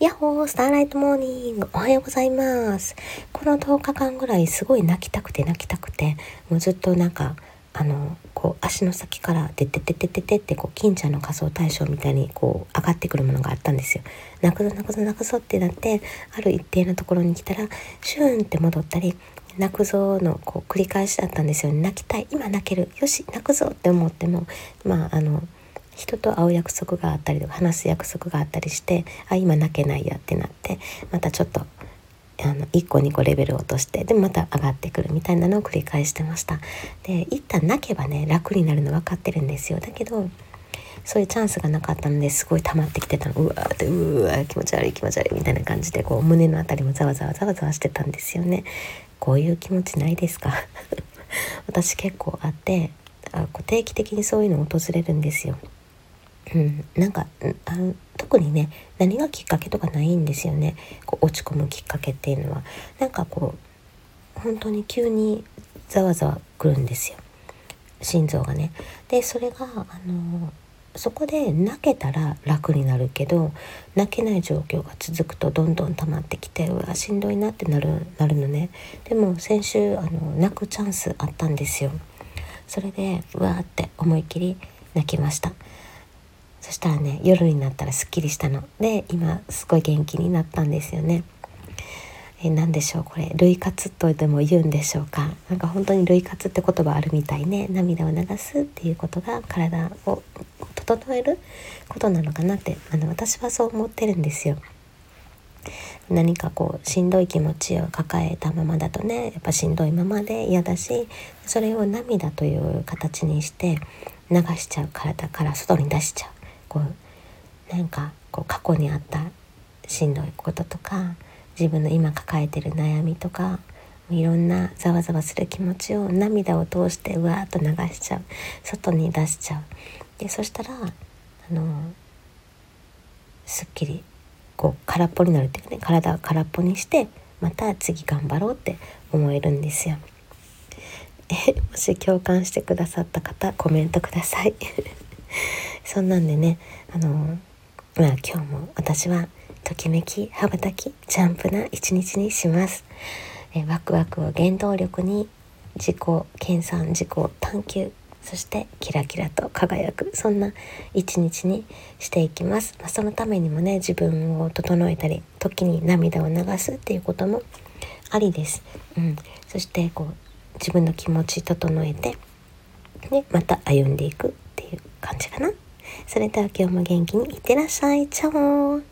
ヤッホースターライトモーニング、おはようございます。この10日間ぐらいすごい泣きたくてもうずっとこう足の先からてってってってってってこう金ちゃんの仮装大賞みたいにこう上がってくるものがあったんですよ。泣くぞってなって、ある一定のところに来たらシューンって戻ったり、泣くぞのこう繰り返しだったんですよね。泣きたい、今泣ける、よし泣くぞって思っても人と会う約束があったりとか話す約束があったりして、今泣けないやってなって、またちょっと1個2個レベルを落として、でまた上がってくるみたいなのを繰り返してました。で一旦泣けばね楽になるの分かってるんですよ。だけどそういうチャンスがなかったのですごい溜まってきてたの。うわ気持ち悪いみたいな感じでこう胸のあたりもざわざわしてたんですよね。こういう気持ちないですか？私結構あって、定期的にそういうの訪れるんですよ。特にね何がきっかけとかないんですよね。こう落ち込むきっかけっていうのは本当に急にざわざわくるんですよ、心臓がね。でそれがそこで泣けたら楽になるけど、泣けない状況が続くとどんどん溜まってきて、うわしんどいなってなるのね。でも先週泣くチャンスあったんですよ。それでうわーって思いっきり泣きました。そしたらね夜になったらすっきりしたので、今すごい元気になったんですよね。何でしょうこれ、涙活とでも言うんでしょうか。本当に涙活って言葉あるみたいね。涙を流すっていうことが体を整えることなのかなって私はそう思ってるんですよ。何かこうしんどい気持ちを抱えたままだとね、やっぱしんどいままで嫌だし、それを涙という形にして流しちゃう、体から外に出しちゃう。過去にあったしんどいこととか、自分の今抱えてる悩みとか、いろんなざわざわする気持ちを涙を通してうわーっと流しちゃう、外に出しちゃう。でそしたらすっきり空っぽになるっていうかね、体を空っぽにしてまた次頑張ろうって思えるんですよ。もし共感してくださった方コメントください。そんなんでね今日も私はときめき羽ばたきジャンプな一日にします。ワクワクを原動力に自己研鑽、自己探求、そしてキラキラと輝く、そんな一日にしていきます。そのためにもね自分を整えたり、時に涙を流すっていうこともありです。そして自分の気持ち整えて、また歩んでいくっていう感じかな。それでは今日も元気にいってらっしゃい。チャオ。